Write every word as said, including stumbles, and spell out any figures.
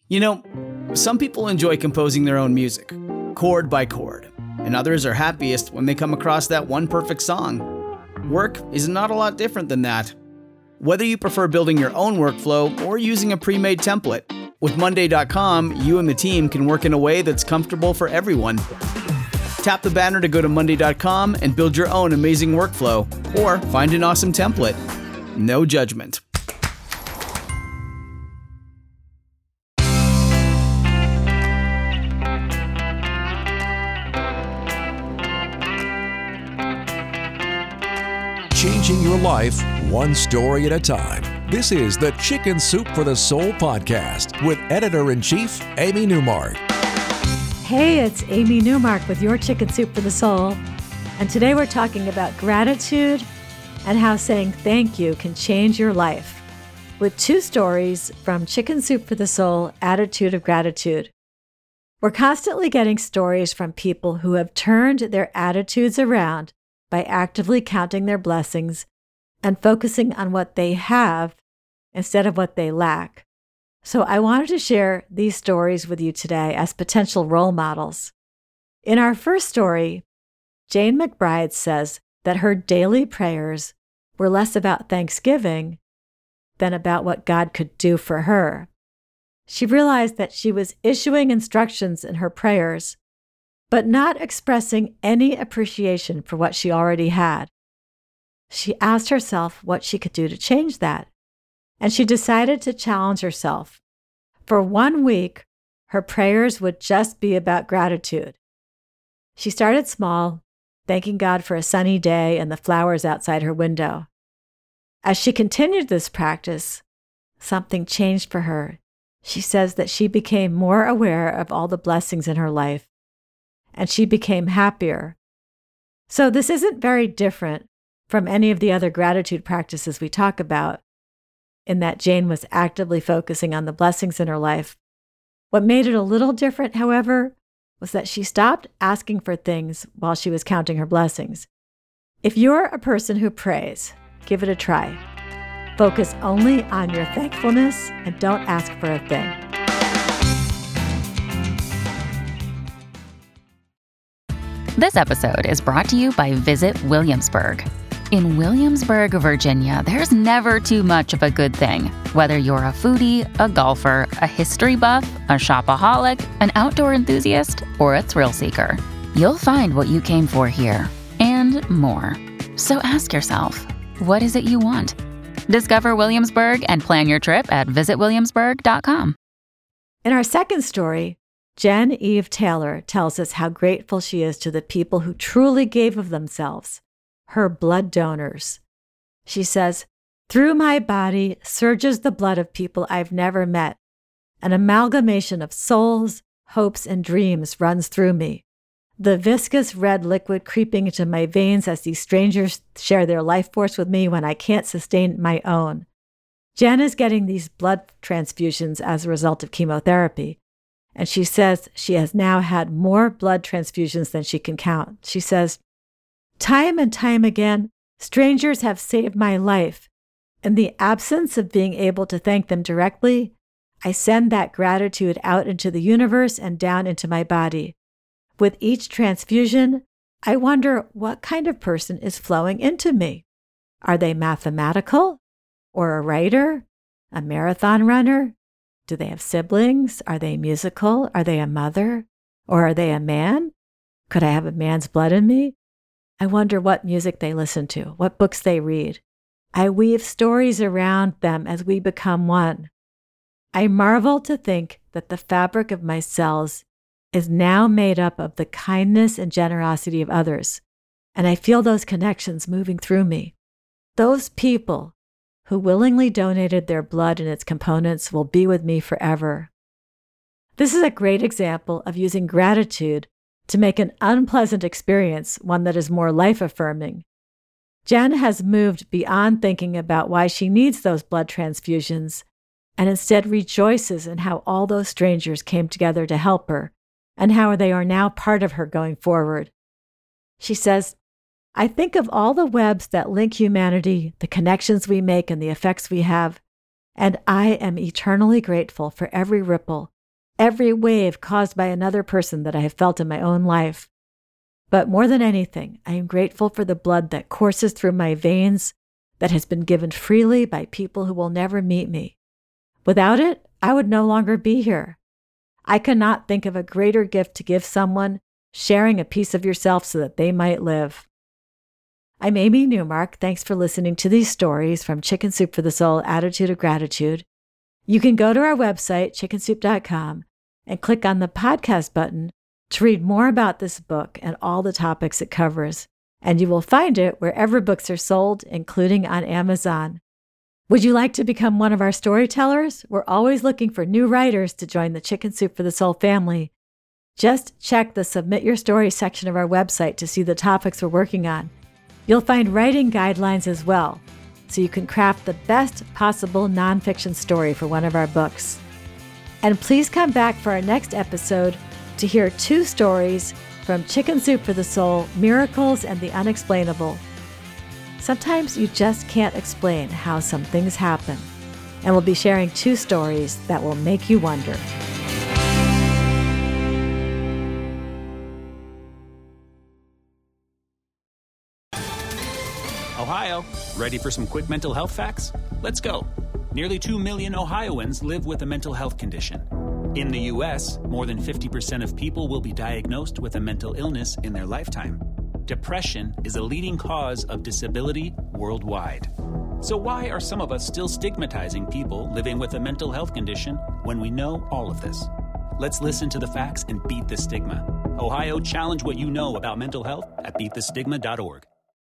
You know, some people enjoy composing their own music, chord by chord, and others are happiest when they come across that one perfect song. Work is not a lot different than that. Whether you prefer building your own workflow or using a pre-made template, with Monday dot com, you and the team can work in a way that's comfortable for everyone. Tap the banner to go to Monday dot com and build your own amazing workflow, or find an awesome template. No judgment. Changing your life one story at a time. This is the Chicken Soup for the Soul podcast with Editor-in-Chief Amy Newmark. Hey, it's Amy Newmark with your Chicken Soup for the Soul. And today we're talking about gratitude and how saying thank you can change your life, with two stories from Chicken Soup for the Soul, Attitude of Gratitude. We're constantly getting stories from people who have turned their attitudes around by actively counting their blessings and focusing on what they have instead of what they lack. So I wanted to share these stories with you today as potential role models. In our first story, Jane McBride says that her daily prayers were less about thanksgiving than about what God could do for her. She realized that she was issuing instructions in her prayers, but not expressing any appreciation for what she already had. She asked herself what she could do to change that, and she decided to challenge herself. For one week, her prayers would just be about gratitude. She started small, thanking God for a sunny day and the flowers outside her window. As she continued this practice, something changed for her. She says that she became more aware of all the blessings in her life, and she became happier. So this isn't very different from any of the other gratitude practices we talk about, in that Jane was actively focusing on the blessings in her life. What made it a little different, however, was that she stopped asking for things while she was counting her blessings. If you're a person who prays, give it a try. Focus only on your thankfulness and don't ask for a thing. This episode is brought to you by Visit Williamsburg. In Williamsburg, Virginia, there's never too much of a good thing. Whether you're a foodie, a golfer, a history buff, a shopaholic, an outdoor enthusiast, or a thrill seeker, you'll find what you came for here and more. So ask yourself, what is it you want? Discover Williamsburg and plan your trip at visit williamsburg dot com. In our second story, Jen Eve Taylor tells us how grateful she is to the people who truly gave of themselves, her blood donors. She says, "Through my body surges the blood of people I've never met. An amalgamation of souls, hopes, and dreams runs through me. The viscous red liquid creeping into my veins as these strangers share their life force with me when I can't sustain my own." Jen is getting these blood transfusions as a result of chemotherapy, and she says she has now had more blood transfusions than she can count. She says, "Time and time again, strangers have saved my life. In the absence of being able to thank them directly, I send that gratitude out into the universe and down into my body. With each transfusion, I wonder what kind of person is flowing into me. Are they mathematical? Or a writer? A marathon runner? Do they have siblings? Are they musical? Are they a mother? Or are they a man? Could I have a man's blood in me? I wonder what music they listen to, what books they read. I weave stories around them as we become one. I marvel to think that the fabric of my cells is now made up of the kindness and generosity of others, and I feel those connections moving through me. Those people who willingly donated their blood and its components will be with me forever." This is a great example of using gratitude to make an unpleasant experience one that is more life-affirming. Jen has moved beyond thinking about why she needs those blood transfusions and instead rejoices in how all those strangers came together to help her and how they are now part of her going forward. She says, "I think of all the webs that link humanity, the connections we make and the effects we have, and I am eternally grateful for every ripple every wave caused by another person that I have felt in my own life. But more than anything, I am grateful for the blood that courses through my veins that has been given freely by people who will never meet me. Without it, I would no longer be here. I cannot think of a greater gift to give someone, sharing a piece of yourself so that they might live. I'm Amy Newmark. Thanks for listening to these stories from Chicken Soup for the Soul, Attitude of Gratitude. You can go to our website, chicken soup dot com, and click on the podcast button to read more about this book and all the topics it covers. And you will find it wherever books are sold, including on Amazon. Would you like to become one of our storytellers? We're always looking for new writers to join the Chicken Soup for the Soul family. Just check the Submit Your Story section of our website to see the topics we're working on. You'll find writing guidelines as well, so you can craft the best possible nonfiction story for one of our books. And please come back for our next episode to hear two stories from Chicken Soup for the Soul, Miracles and the Unexplainable. Sometimes you just can't explain how some things happen, and we'll be sharing two stories that will make you wonder. Ohio, ready for some quick mental health facts? Let's go. Nearly two million Ohioans live with a mental health condition. In the U S, more than fifty percent of people will be diagnosed with a mental illness in their lifetime. Depression is a leading cause of disability worldwide. So why are some of us still stigmatizing people living with a mental health condition when we know all of this? Let's listen to the facts and beat the stigma. Ohio, challenge what you know about mental health at beat the stigma dot org.